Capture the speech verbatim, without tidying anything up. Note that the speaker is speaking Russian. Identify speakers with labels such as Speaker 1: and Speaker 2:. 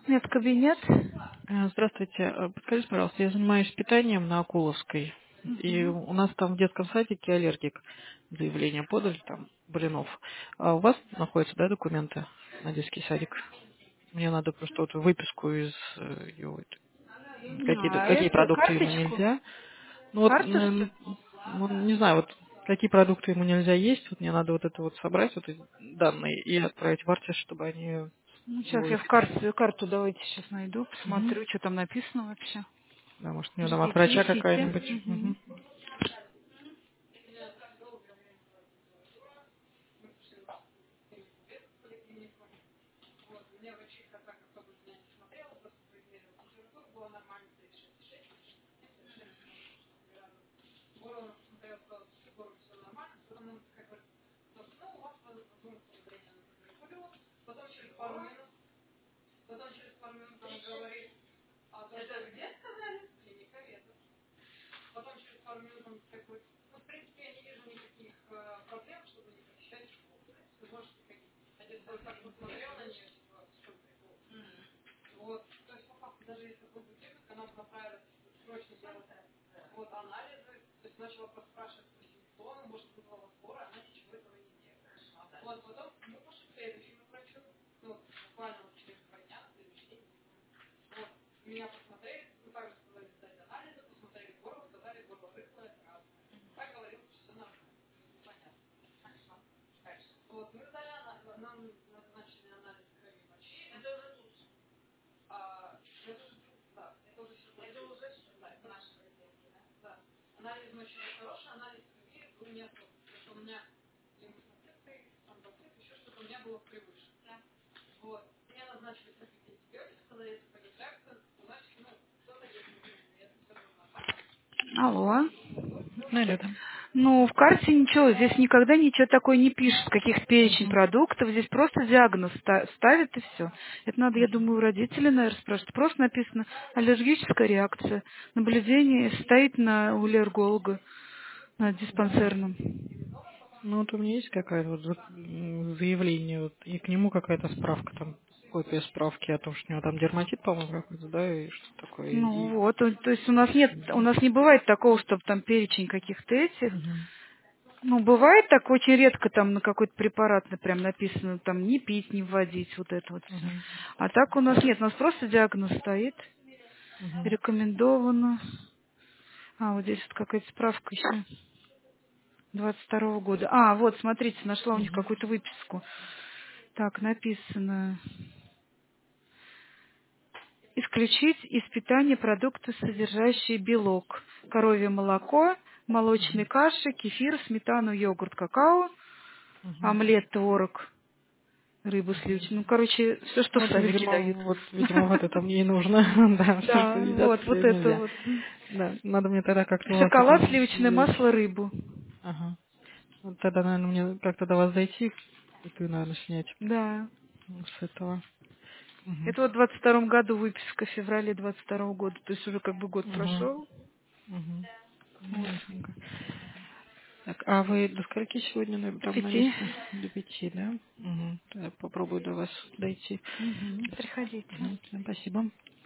Speaker 1: Медкабинет.
Speaker 2: Э, Здравствуйте. Э, Подскажите, пожалуйста, я занимаюсь питанием на Акуловской, и
Speaker 1: Мгм.
Speaker 2: у нас там в детском садике аллергик. Заявление подали, там, блинов. А у вас находятся, да, документы на детский садик? Мне надо просто вот выписку из э, его, вот, какие,
Speaker 1: А
Speaker 2: какие
Speaker 1: это
Speaker 2: продукты ему
Speaker 1: карточку?
Speaker 2: нельзя. Ну вот,
Speaker 1: Карту, что
Speaker 2: м,
Speaker 1: ли?
Speaker 2: ну, не знаю, вот какие продукты ему нельзя есть, вот мне надо вот это вот собрать, вот эти данные, и отправить в Артис, чтобы они
Speaker 1: Ну, сейчас
Speaker 2: его
Speaker 1: я в
Speaker 2: исп-
Speaker 1: карту, карту давайте сейчас найду,
Speaker 2: Мгм.
Speaker 1: посмотрю, что там написано вообще.
Speaker 2: Да, может, у него там от
Speaker 1: Ждите,
Speaker 2: врача
Speaker 1: ищите.
Speaker 2: какая-нибудь.
Speaker 1: Мгм.
Speaker 2: Мгм.
Speaker 1: Алло.
Speaker 2: Алло, да.
Speaker 1: Ну, в карте ничего, здесь никогда ничего такое не пишет, каких перечень
Speaker 2: Мгм.
Speaker 1: продуктов, здесь просто диагноз ста- ставит и все. Это надо, я думаю, у родителей, наверное, спрашивать. Просто написано аллергическая реакция, наблюдение стоит на у аллерголога, на диспансерном.
Speaker 2: Ну вот у меня есть какое-то вот за- м, заявление, вот, и к нему какая-то справка там, копия справки о том, что у него там дерматит, по-моему, какой-то, да, и что такое.
Speaker 1: Ну
Speaker 2: И...
Speaker 1: вот, то, то есть у нас нет, у нас не бывает такого, чтобы там перечень каких-то этих.
Speaker 2: Мгм.
Speaker 1: Ну, бывает так, очень редко там на какой-то препарат на- прям написано, там не пить, не вводить, вот это вот все.
Speaker 2: Мгм.
Speaker 1: А так у нас нет, у нас просто диагноз стоит,
Speaker 2: Мгм.
Speaker 1: рекомендовано. А, вот здесь вот какая-то справка еще двадцать второго года. А, вот, смотрите, нашла у них
Speaker 2: Мгм.
Speaker 1: какую-то выписку. Так, написано. Исключить из питания продукты, содержащие белок. Коровье молоко, молочные каши, кефир, сметану, йогурт, какао,
Speaker 2: Мгм.
Speaker 1: омлет, творог, рыбу сливочную. Ну, короче, все, что
Speaker 2: Ну,
Speaker 1: в
Speaker 2: это,
Speaker 1: садике дают.
Speaker 2: видимо, вот, видимо, вот это мне и нужно. Да, все, что
Speaker 1: Да,
Speaker 2: едят,
Speaker 1: вот, вот
Speaker 2: все
Speaker 1: это
Speaker 2: нельзя.
Speaker 1: вот.
Speaker 2: Да, надо мне тогда как-то у вас
Speaker 1: Шоколад,
Speaker 2: это
Speaker 1: сливочное
Speaker 2: заявить.
Speaker 1: масло, рыбу.
Speaker 2: Ага. Вот тогда, наверное, мне как-то до вас зайти, и ты, наверное, снять
Speaker 1: Да.
Speaker 2: ну, с этого. Угу.
Speaker 1: Это вот в двадцать втором году выписка, в феврале двадцать второго года. То есть уже как бы год
Speaker 2: Угу.
Speaker 1: прошел.
Speaker 2: Угу. Ну,
Speaker 1: Вот.
Speaker 2: ясненько. Так, а вы до скольки сегодня на-
Speaker 1: До
Speaker 2: там на
Speaker 1: пяти.
Speaker 2: месте? До пяти, да? Угу. Я попробую до вас дойти.
Speaker 1: Мгм. Приходите.
Speaker 2: Угу. Всем спасибо.